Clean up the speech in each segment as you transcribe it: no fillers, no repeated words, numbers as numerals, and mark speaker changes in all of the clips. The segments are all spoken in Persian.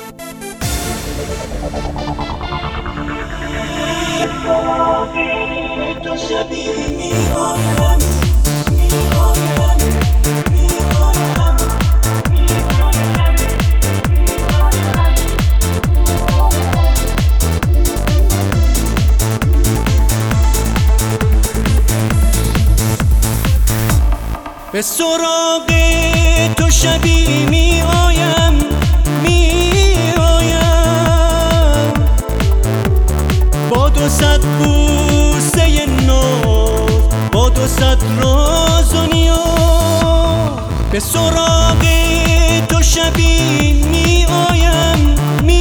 Speaker 1: تو شبی می‌آیم به سراغ تو شبی می‌آیم با 200 بوسه ناز، با 200 راز و نیاز. به سراغ تو شبی می‌آیم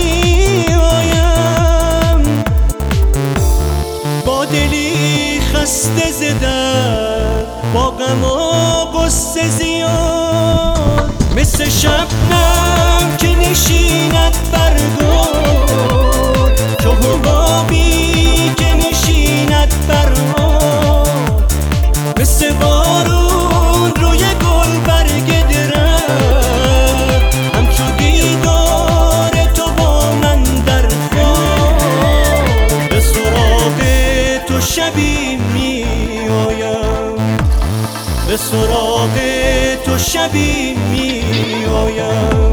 Speaker 1: با دلی خسته ز درد، با غم و غصه زیاد. مثل شبنم که نشیند بر گل، چو حبابی که نشیند بر آب. مثل بارون روی گل برگ درخت، همچو دیدار تو با من در خواب. به سراغ تو شبی می‌آیم، به سراغ تو شبی می‌آیم.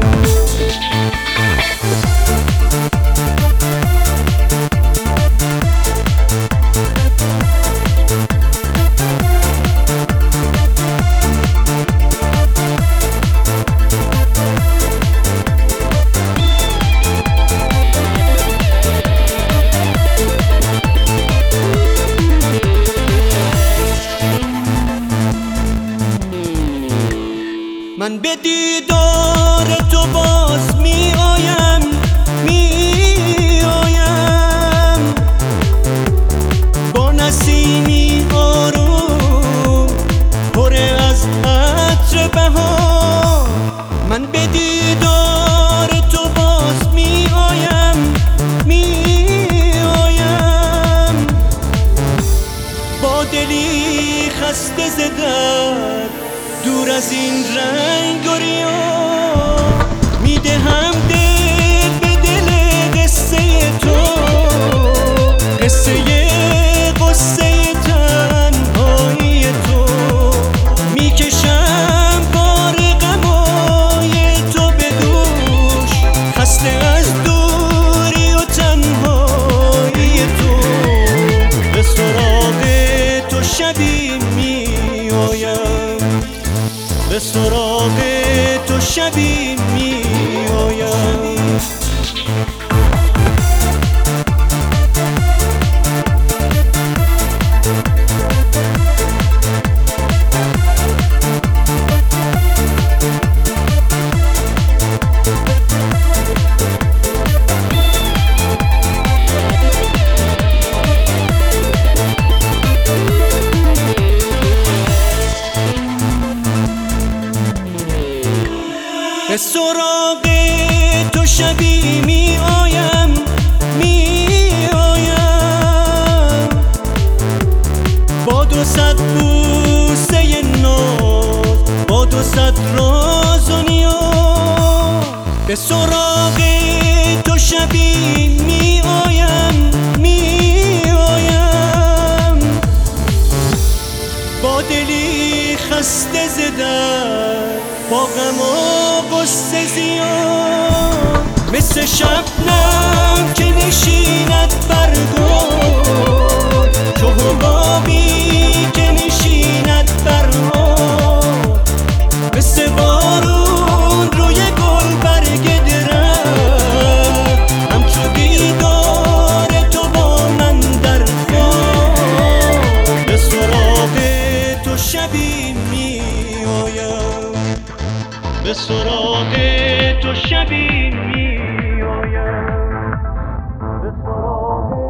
Speaker 1: من به دیدار تو باز می‌آیم با نسیمی آروم پر از عطر بهار. من به دیدار تو باز می‌آیم با دلی خسته ز درد، دور از این رنگ و ریا. میدهم دل به دل قصه تو، قصه غصه تنهایی تو. میکشم بار غمای تو به دوش، خسته از دوری و تنهایی تو. به سراغ تو شبی می‌آیم، به سراغ تو شبی می‌آیم. به سراغ تو شبی می‌آیم با 200 بوسه ناز، با 200 راز و نیاز. به سراغ تو شبی می‌آیم با دلی خسته ز درد، با غم و غصه زیاد. مثل شبنم که نشیند بر گل، چو حبابی که نشیند بر آب. مثل بارون روی گل برگ درخت، همچو دیدار تو با من در خواب. به سراغ تو شبی می‌آیم، به سراغ تو شبی می‌آیم، به سراغ